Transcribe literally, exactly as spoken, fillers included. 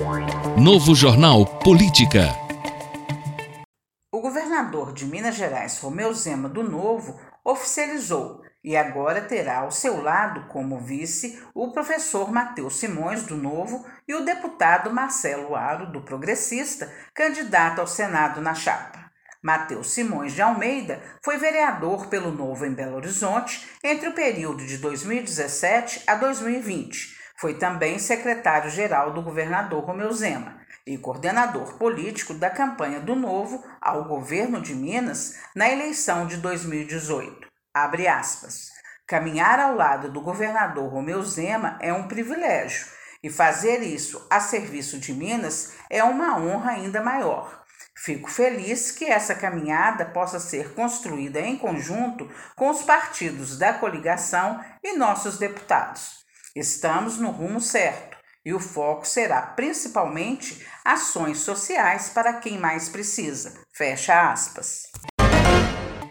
Novo Jornal Política. O governador de Minas Gerais, Romeu Zema do Novo, oficializou e agora terá ao seu lado como vice o professor Matheus Simões do Novo e o deputado Marcelo Aro do Progressista, candidato ao Senado na chapa. Matheus Simões de Almeida foi vereador pelo Novo em Belo Horizonte entre o período de dois mil e dezessete a dois mil e vinte. Foi também secretário-geral do governador Romeu Zema e coordenador político da campanha do Novo ao governo de Minas na eleição de dois mil e dezoito. Abre aspas. Caminhar ao lado do governador Romeu Zema é um privilégio e fazer isso a serviço de Minas é uma honra ainda maior. Fico feliz que essa caminhada possa ser construída em conjunto com os partidos da coligação e nossos deputados. Estamos no rumo certo e o foco será principalmente ações sociais para quem mais precisa. Fecha aspas.